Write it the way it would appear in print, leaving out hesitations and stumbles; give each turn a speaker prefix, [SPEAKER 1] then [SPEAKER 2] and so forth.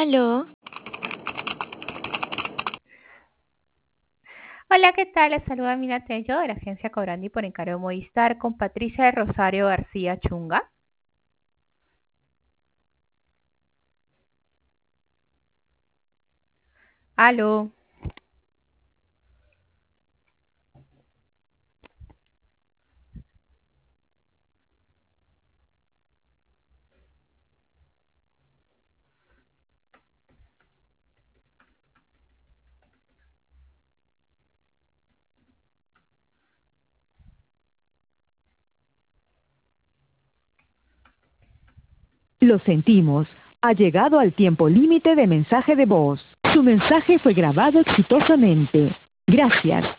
[SPEAKER 1] Aló,
[SPEAKER 2] Hola, ¿qué tal? Les saluda Mina Tello de la agencia Cobrandi por encargo de Movistar con Patricia de Rosario García Chunga. Aló.
[SPEAKER 3] Lo sentimos. Ha llegado al tiempo límite de mensaje de voz. Su mensaje fue grabado exitosamente. Gracias.